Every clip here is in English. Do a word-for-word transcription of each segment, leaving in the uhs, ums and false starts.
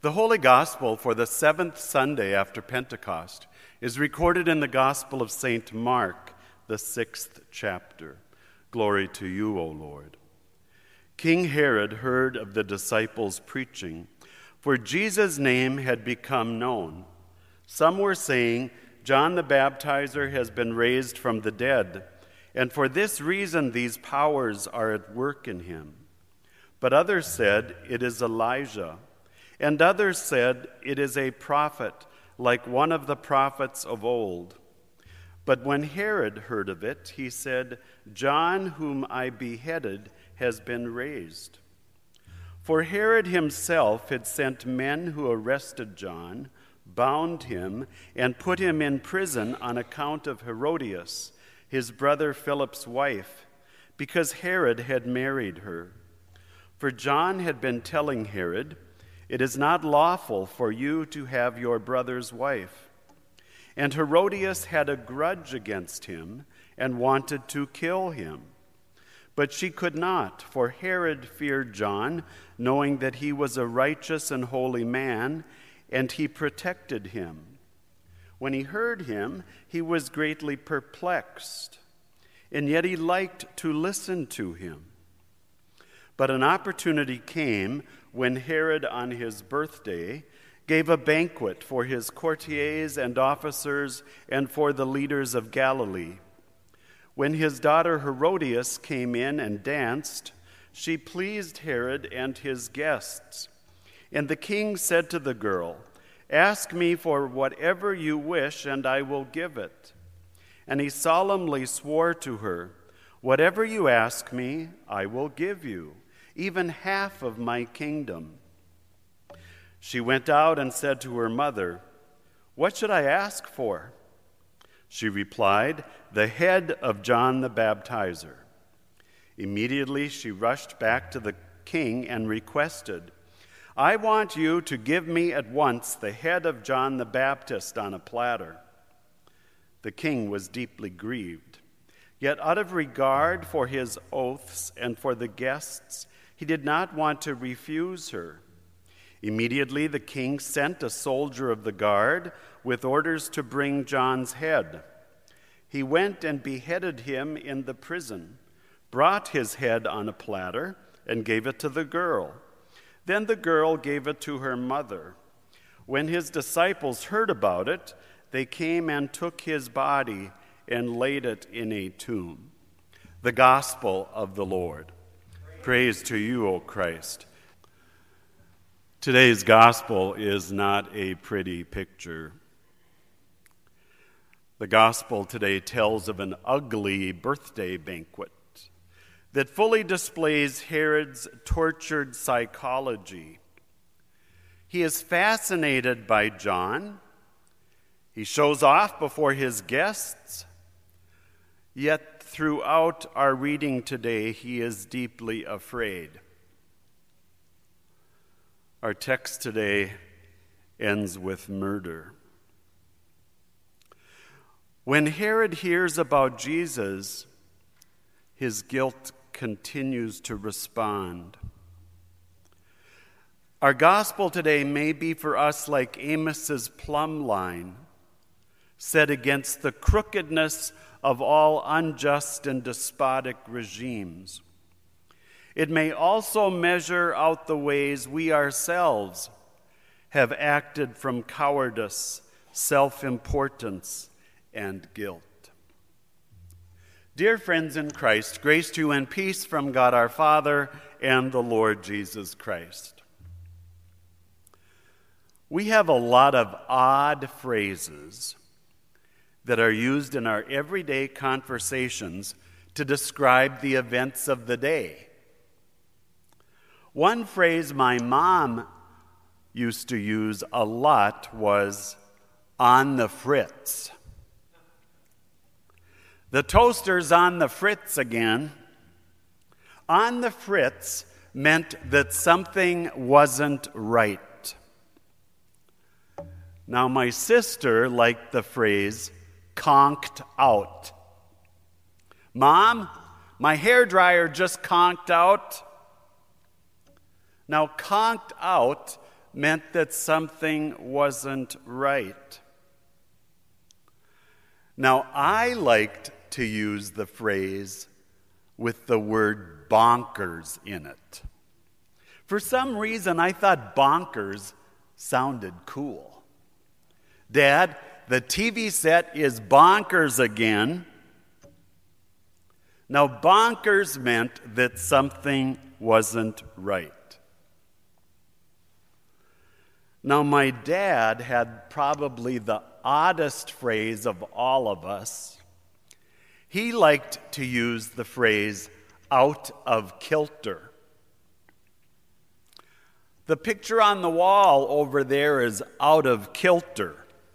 The Holy Gospel for the seventh Sunday after Pentecost is recorded in the Gospel of Saint Mark, the sixth chapter. Glory to you, O Lord. King Herod heard of the disciples' preaching, for Jesus' name had become known. Some were saying, John the Baptizer has been raised from the dead, and for this reason these powers are at work in him. But others said, it is Elijah. And others said, it is a prophet, like one of the prophets of old. But when Herod heard of it, he said, John, whom I beheaded, has been raised. For Herod himself had sent men who arrested John, bound him, and put him in prison on account of Herodias, his brother Philip's wife, because Herod had married her. For John had been telling Herod, it is not lawful for you to have your brother's wife. And Herodias had a grudge against him and wanted to kill him. But she could not, for Herod feared John, knowing that he was a righteous and holy man, and he protected him. When he heard him, he was greatly perplexed, and yet he liked to listen to him. But an opportunity came when Herod, on his birthday, gave a banquet for his courtiers and officers and for the leaders of Galilee. When his daughter Herodias came in and danced, she pleased Herod and his guests. And the king said to the girl, ask me for whatever you wish, and I will give it. And he solemnly swore to her, whatever you ask me, I will give you, even half of my kingdom. She went out and said to her mother, what should I ask for? She replied, the head of John the Baptizer. Immediately she rushed back to the king and requested, I want you to give me at once the head of John the Baptist on a platter. The king was deeply grieved, yet out of regard for his oaths and for the guests, he did not want to refuse her. Immediately the king sent a soldier of the guard with orders to bring John's head. He went and beheaded him in the prison, brought his head on a platter, and gave it to the girl. Then the girl gave it to her mother. When his disciples heard about it, they came and took his body and laid it in a tomb. The Gospel of the Lord. Praise to you, O Christ. Today's gospel is not a pretty picture. The gospel today tells of an ugly birthday banquet that fully displays Herod's tortured psychology. He is fascinated by John. He shows off before his guests. Yet throughout our reading today, he is deeply afraid. Our text today ends with murder. When Herod hears about Jesus, his guilt continues to respond. Our gospel today may be for us like Amos's plumb line, set against the crookedness of all unjust and despotic regimes. It may also measure out the ways we ourselves have acted from cowardice, self-importance, and guilt. Dear friends in Christ, grace to you and peace from God our Father and the Lord Jesus Christ. We have a lot of odd phrases that are used in our everyday conversations to describe the events of the day. One phrase my mom used to use a lot was, on the fritz. The toaster's on the fritz again. On the fritz meant that something wasn't right. Now, my sister liked the phrase, conked out. Mom, my hairdryer just conked out. Now, conked out meant that something wasn't right. Now, I liked to use the phrase with the word bonkers in it. For some reason, I thought bonkers sounded cool. Dad, the T V set is bonkers again. Now, bonkers meant that something wasn't right. Now, my dad had probably the oddest phrase of all of us. He liked to use the phrase out of kilter. The picture on the wall over there is out of kilter.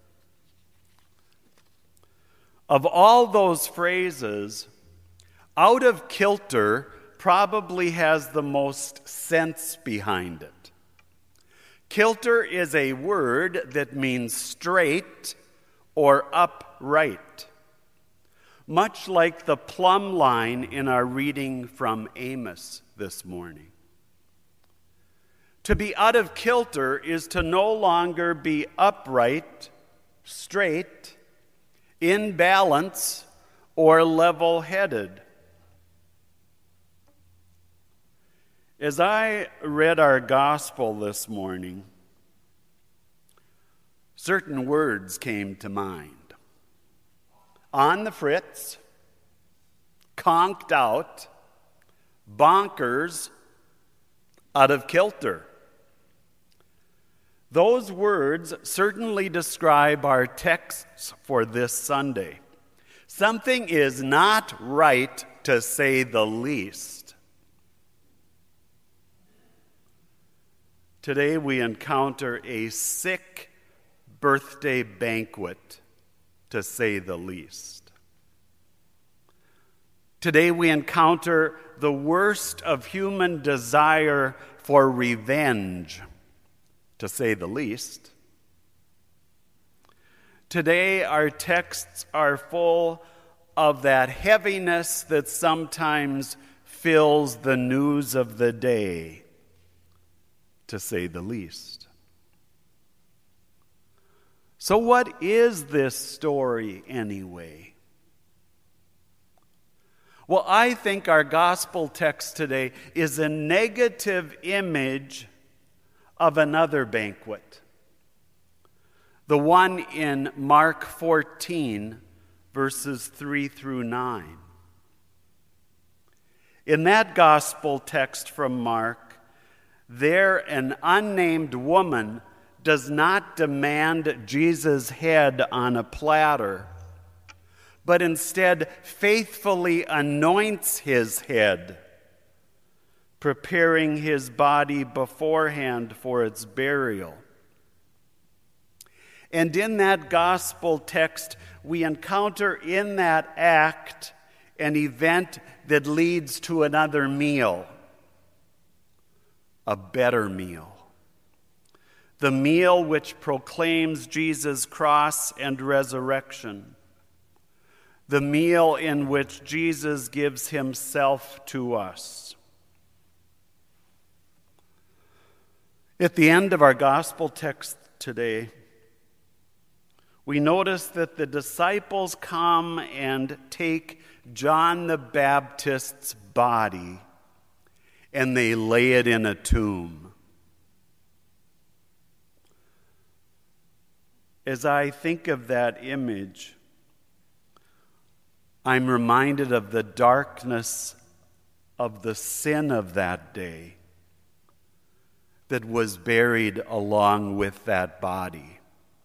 Of all those phrases, out of kilter probably has the most sense behind it. Kilter is a word that means straight or upright, much like the plumb line in our reading from Amos this morning. To be out of kilter is to no longer be upright, straight, in balance, or level-headed. As I read our gospel this morning, certain words came to mind. On the fritz, conked out, bonkers, out of kilter. Those words certainly describe our texts for this Sunday. Something is not right, to say the least. Today we encounter a sick birthday banquet, to say the least. Today we encounter the worst of human desire for revenge, to say the least. Today our texts are full of that heaviness that sometimes fills the news of the day, to say the least. So what is this story anyway? Well, I think our gospel text today is a negative image of another banquet, the one in Mark fourteen, verses three through nine. In that gospel text from Mark, there an unnamed woman does not demand Jesus' head on a platter, but instead faithfully anoints his head, preparing his body beforehand for its burial. And in that gospel text, we encounter in that act an event that leads to another meal, a better meal. The meal which proclaims Jesus' cross and resurrection. The meal in which Jesus gives himself to us. At the end of our gospel text today, we notice that the disciples come and take John the Baptist's body and they lay it in a tomb. As I think of that image, I'm reminded of the darkness of the sin of that day that was buried along with that body.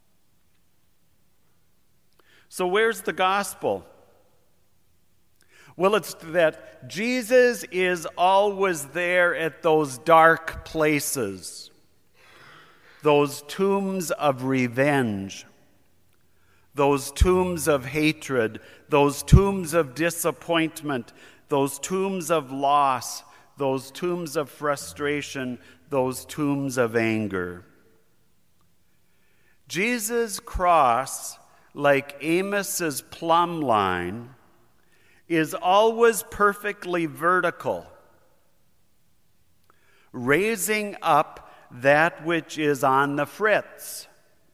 So where's the gospel? Well, it's that Jesus is always there at those dark places, those tombs of revenge, those tombs of hatred, those tombs of disappointment, those tombs of loss, those tombs of frustration, those tombs of anger. Jesus' cross, like Amos's plumb line, is always perfectly vertical, raising up that which is on the fritz,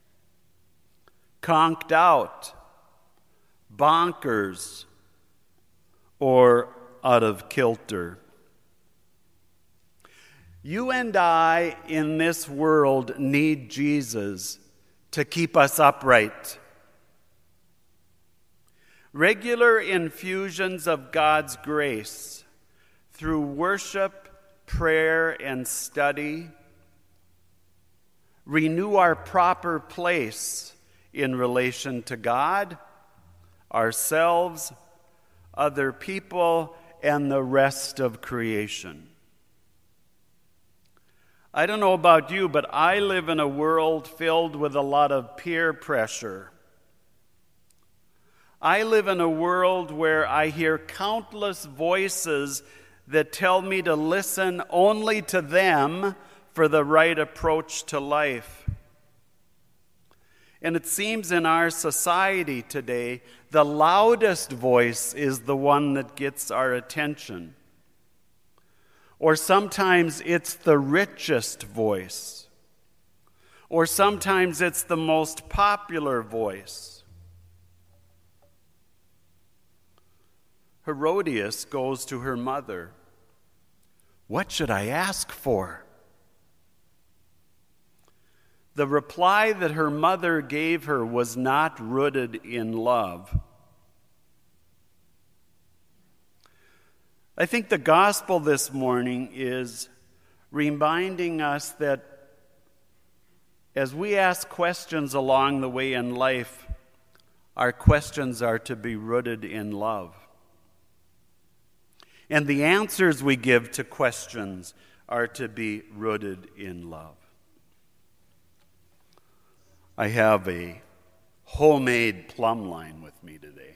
conked out, bonkers, or out of kilter. You and I in this world need Jesus to keep us upright. Regular infusions of God's grace through worship, prayer, and study renew our proper place in relation to God, ourselves, other people, and the rest of creation. I don't know about you, but I live in a world filled with a lot of peer pressure. I live in a world where I hear countless voices that tell me to listen only to them for the right approach to life. And it seems in our society today, the loudest voice is the one that gets our attention. Or sometimes it's the richest voice. Or sometimes it's the most popular voice. Herodias goes to her mother. What should I ask for? The reply that her mother gave her was not rooted in love. I think the gospel this morning is reminding us that as we ask questions along the way in life, our questions are to be rooted in love. And the answers we give to questions are to be rooted in love. I have a homemade plumb line with me today.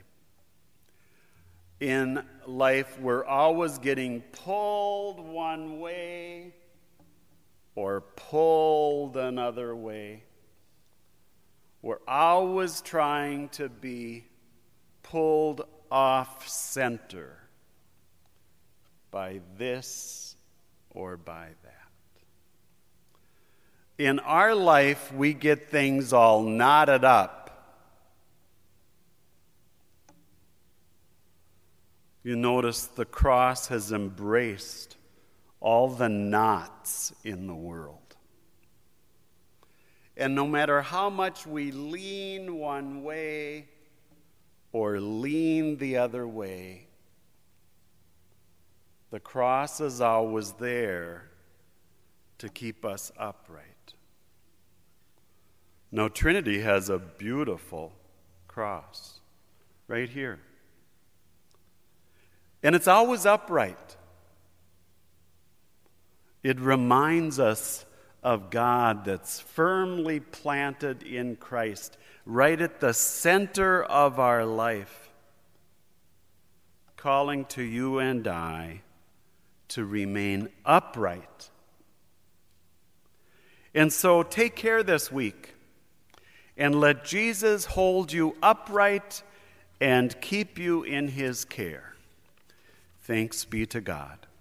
In life, we're always getting pulled one way or pulled another way. We're always trying to be pulled off center by this or by that. In our life, we get things all knotted up. You notice the cross has embraced all the knots in the world. And no matter how much we lean one way or lean the other way, the cross is always there to keep us upright. Now, Trinity has a beautiful cross right here. And it's always upright. It reminds us of God that's firmly planted in Christ, right at the center of our life, calling to you and I to remain upright. And so take care this week and let Jesus hold you upright and keep you in his care. Thanks be to God.